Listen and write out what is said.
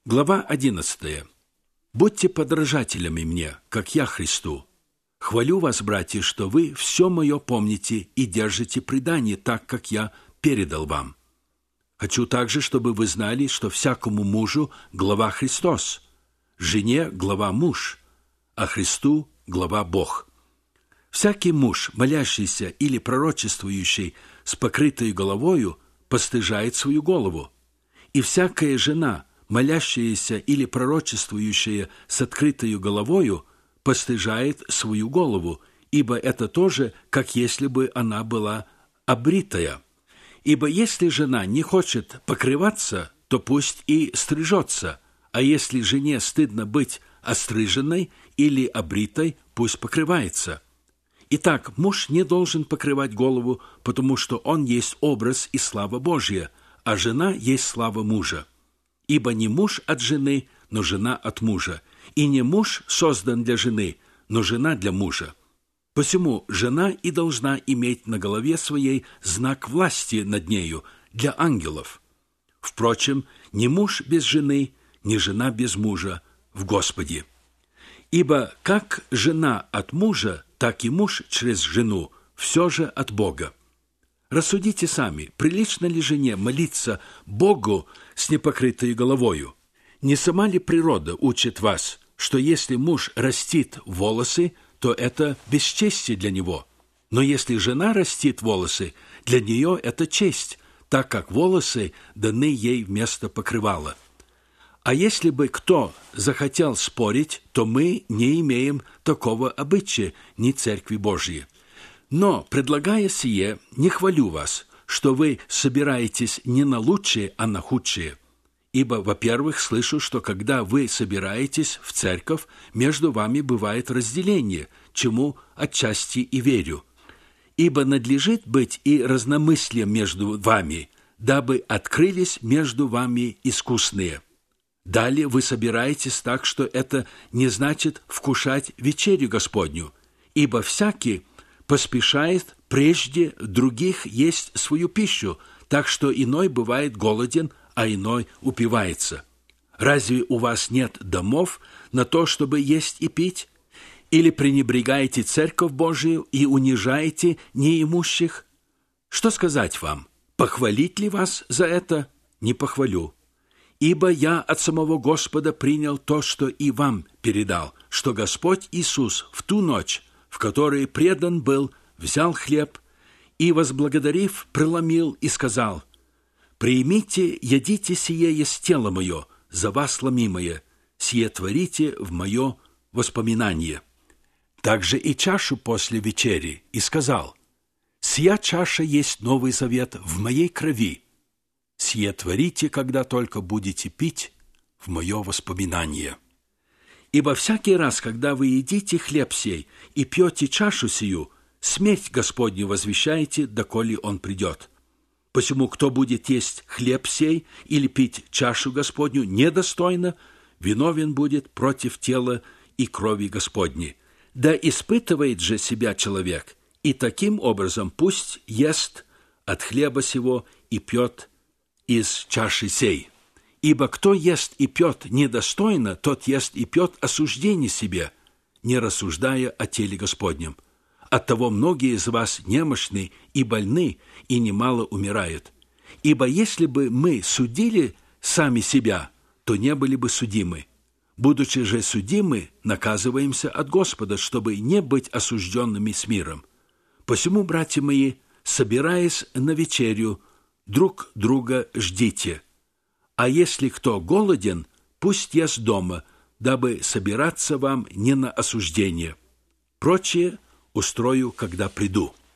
Глава 11. «Будьте подражателями мне, как я Христу. Хвалю вас, братья, что вы все мое помните и держите предание так, как я передал вам. Хочу также, чтобы вы знали, что всякому мужу глава Христос, жене глава муж, а Христу глава Бог. Всякий муж, молящийся или пророчествующий с покрытой головою, постыжает свою голову, и всякая жена, молящаяся или пророчествующая с открытою головою, постыжает свою голову, ибо это тоже, как если бы она была обритая. Ибо если жена не хочет покрываться, то пусть и стрижется, а если жене стыдно быть остриженной или обритой, пусть покрывается. Итак, муж не должен покрывать голову, потому что он есть образ и слава Божья, а жена есть слава мужа. Ибо не муж от жены, но жена от мужа, и не муж создан для жены, но жена для мужа. Посему жена и должна иметь на голове своей знак власти над нею для ангелов. Впрочем, ни муж без жены, ни жена без мужа в Господе. Ибо как жена от мужа, так и муж через жену, все же от Бога. Рассудите сами, прилично ли жене молиться Богу с непокрытой головою? Не сама ли природа учит вас, что если муж растит волосы, то это бесчестие для него? Но если жена растит волосы, для нее это честь, так как волосы даны ей вместо покрывала. А если бы кто захотел спорить, то мы не имеем такого обычая, ни Церкви Божьей. Но, предлагая сие, не хвалю вас, что вы собираетесь не на лучшее, а на худшее. Ибо, во-первых, слышу, что когда вы собираетесь в церковь, между вами бывает разделение, чему отчасти и верю. Ибо надлежит быть и разномыслием между вами, дабы открылись между вами искусные. Далее вы собираетесь так, что это не значит вкушать вечерю Господню, ибо всякий поспешает прежде других есть свою пищу, так что иной бывает голоден, а иной упивается. Разве у вас нет домов на то, чтобы есть и пить? Или пренебрегаете Церковь Божию и унижаете неимущих? Что сказать вам? Похвалить ли вас за это? Не похвалю. Ибо я от самого Господа принял то, что и вам передал, что Господь Иисус в ту ночь, в которой предан был, взял хлеб и, возблагодарив, преломил и сказал: «Примите, едите, сие есть тело мое, за вас ломимое, сие творите в мое воспоминание». Также и чашу после вечери, и сказал: «Сия чаша есть новый завет в моей крови, сие творите, когда только будете пить, в мое воспоминание». Ибо всякий раз, когда вы едите хлеб сей и пьете чашу сию, смерть Господню возвещаете, доколе он придет. Посему, кто будет есть хлеб сей или пить чашу Господню недостойно, виновен будет против тела и крови Господней. Да испытывает же себя человек, и таким образом пусть ест от хлеба сего и пьет из чаши сей. Ибо кто ест и пьет недостойно, тот ест и пьет осуждение себе, не рассуждая о теле Господнем. Оттого многие из вас немощны и больны, и немало умирают. Ибо если бы мы судили сами себя, то не были бы судимы. Будучи же судимы, наказываемся от Господа, чтобы не быть осужденными с миром. Посему, братья мои, собираясь на вечерю, друг друга ждите. А если кто голоден, пусть ест дома, дабы собираться вам не на осуждение. Прочее устрою, когда приду».